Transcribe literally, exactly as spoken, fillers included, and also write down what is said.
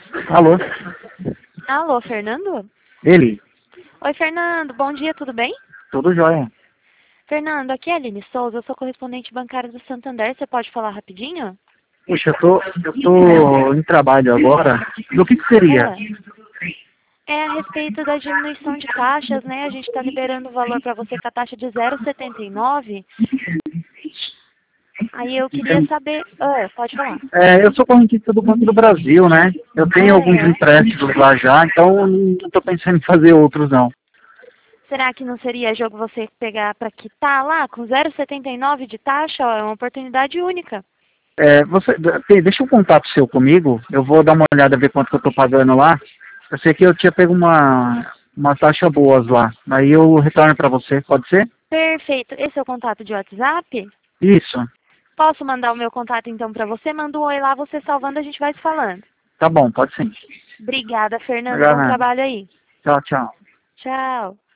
Alô? Alô, Fernando? Ele? Oi, Fernando. Bom dia, tudo bem? Tudo jóia. Fernando, aqui é a Aline Souza, eu sou correspondente bancária do Santander. Você pode falar rapidinho? Puxa, eu tô, eu tô em trabalho agora. Do que que seria? Ah, é a respeito da diminuição de taxas, né? A gente está liberando o valor para você com a taxa de zero vírgula setenta e nove. Aí eu queria saber... Ah, pode falar. É, eu sou correntista do Banco do Brasil, né? Eu tenho alguns Aham. empréstimos lá já, então não tô pensando em fazer outros, não. Será que não seria jogo você pegar para quitar lá com zero vírgula setenta e nove de taxa? Ó, é uma oportunidade única. É, você, tem- deixa um contato seu comigo, eu vou dar uma olhada, ver quanto que eu tô pagando lá. Eu sei que eu tinha pego uma, uma taxa boas lá, aí eu retorno para você, pode ser? Perfeito. Esse é o contato de WhatsApp? Isso, Posso mandar o meu contato então para você? Manda um oi lá, você salvando, a gente vai se falando. tá bom, pode sim. Obrigada, Fernando. Legal, Bom né? trabalho aí. Tchau, tchau. Tchau.